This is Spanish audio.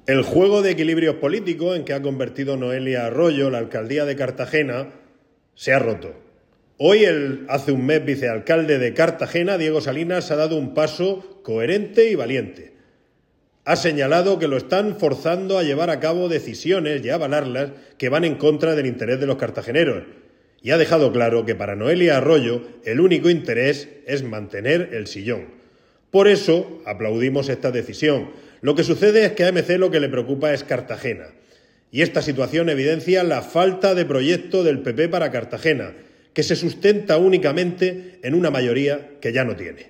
El juego de equilibrios políticos en que ha convertido Noelia Arroyo la alcaldía de Cartagena se ha roto. Hoy, hace un mes, vicealcalde de Cartagena, Diego Salinas, ha dado un paso coherente y valiente. Ha señalado que lo están forzando a llevar a cabo decisiones y a avalarlas que van en contra del interés de los cartageneros. Y ha dejado claro que para Noelia Arroyo el único interés es mantener el sillón. Por eso aplaudimos esta decisión. Lo que sucede es que a AMC lo que le preocupa es Cartagena. Y esta situación evidencia la falta de proyecto del PP para Cartagena, que se sustenta únicamente en una mayoría que ya no tiene.